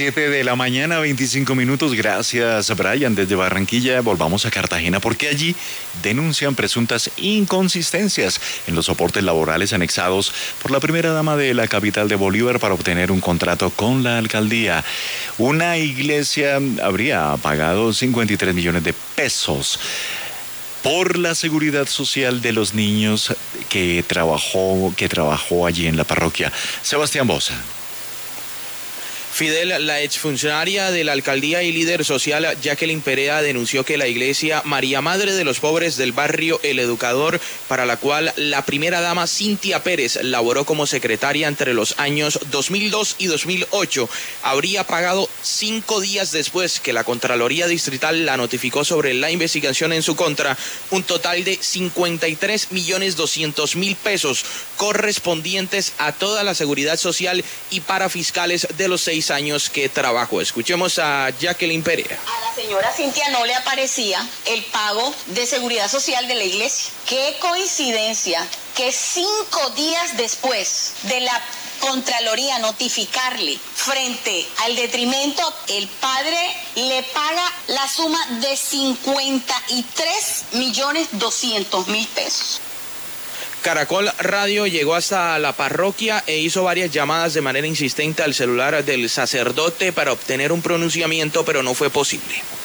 7 de la mañana, 25 minutos. Gracias, Brian, desde Barranquilla. Volvamos a Cartagena porque allí denuncian presuntas inconsistencias en los soportes laborales anexados por la primera dama de la capital de Bolívar para obtener un contrato con la alcaldía. Una iglesia habría pagado 53 millones de pesos por la seguridad social de los niños que trabajó allí en la parroquia. Sebastián Boza. Fidel, la exfuncionaria de la alcaldía y líder social Jacqueline Perea denunció que la iglesia María Madre de los Pobres del barrio El Educador, para la cual la primera dama Cintia Pérez laboró como secretaria entre los años 2002 y 2008, habría pagado 5 días después que la Contraloría Distrital la notificó sobre la investigación en su contra, un total de 53.200.000 pesos correspondientes a toda la seguridad social y para fiscales de los 6 años que trabajó. Escuchemos a Jacqueline Perea. A la señora Cintia no le aparecía el pago de seguridad social de la iglesia. Qué coincidencia que 5 días después de la Contraloría notificarle frente al detrimento, el padre le paga la suma de 53.200.000 pesos. Caracol Radio llegó hasta la parroquia e hizo varias llamadas de manera insistente al celular del sacerdote para obtener un pronunciamiento, pero no fue posible.